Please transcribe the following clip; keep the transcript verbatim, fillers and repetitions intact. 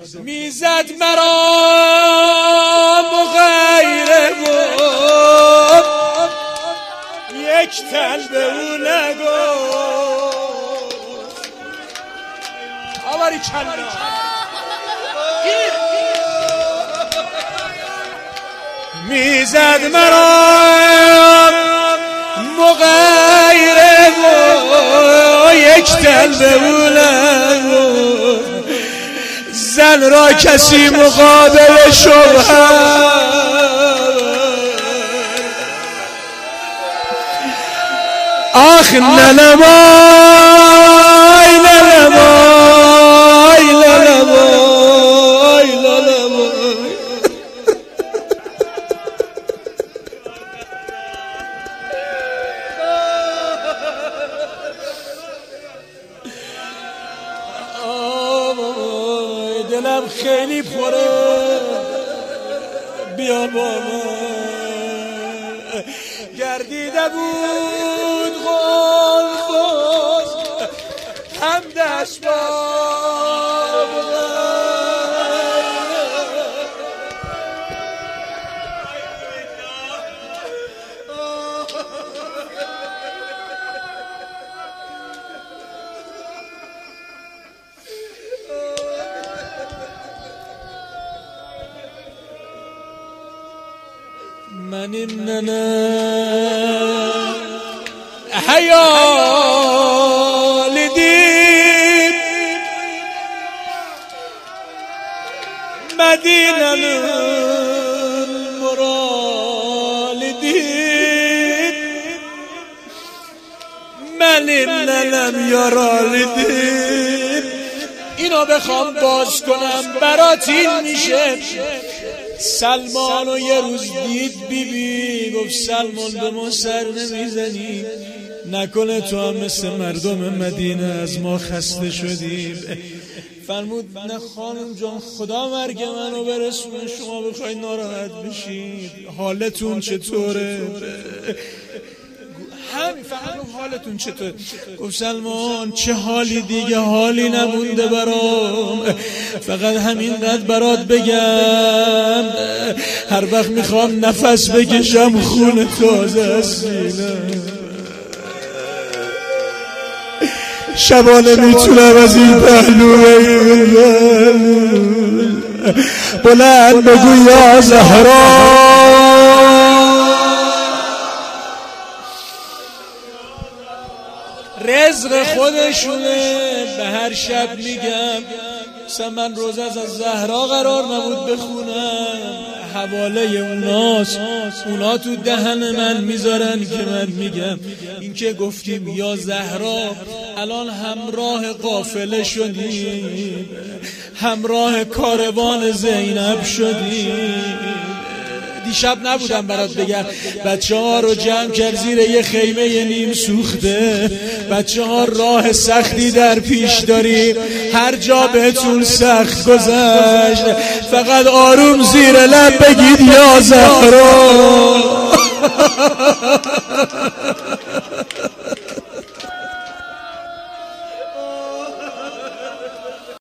میزد مرا مغیره و یک تن به او نگفت. آواری کلا میزد مرا مغیره و یک تن به او نگفت. زن را کسی مقابل شوهر آخ ننمای ننمای ننمای ننمای دلم خیلی پره بیا با من گردیده بود غلفوز هم دست با منیم ننه حیال دید مدینه مرال دید منیم ننم یارال دید. اینو بخوام باز کنم برات این میشه. سلمانو یه روز دید بی بی گفت سلمان به ما سر نمیزنی؟ نکنه تو هم مثل مردم مدینه از ما خسته شدیم؟ فرمود نه خانم جان خدا مرگ منو برسونه شما بخوای ناراحت بشید. حالتون چطوره؟ همین فقط حالتون چطور؟ گفت سلمان چه حالی دیگه حالی نمونده برام، فقط همینقدر برات بگم هر وقت میخوام نفس بکشم خون تازه از سینم، شبانه میتونم از این پهلو بلند بگو یا زهرا رزق خودشونه. به هر شب میگم مثلا من روز از زهرا قرار نبود بخونم، حواله اوناست، اونا تو دهن من میذارن که من میگم این که گفتیم یا زهرا الان همراه قافله شدیم، همراه کاروان زینب شدیم. دیشب نبودم برات بگم بچه ها رو جمع کرد زیر یه خیمه نیم سوخته، بچه ها راه سختی در پیش داری، هر جا بهتون سخت گذشت فقط آروم زیر لب بگید یا زهرا.